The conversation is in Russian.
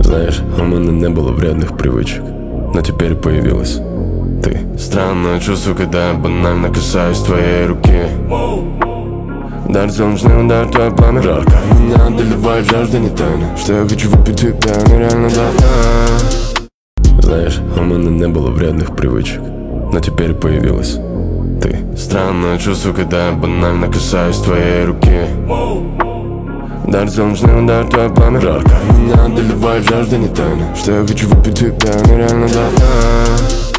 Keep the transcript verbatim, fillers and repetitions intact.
Знаешь, у меня не было вредных привычек, но теперь появилась ты. Странное чувство, когда я банально касаюсь твоей руки. Удар, солнечный удар, твое пламя жарко. Меня одолевает жажда, не тайна, что я хочу выпить тебя, нереально, да. Знаешь, у меня не было вредных привычек, но теперь появилась ты. Странное чувство, когда я банально касаюсь твоей руки. Удар, солнечный удар, твое пламя жарко. Меня одолевает жажда, не тайна, что я хочу выпить тебя, нереально, да.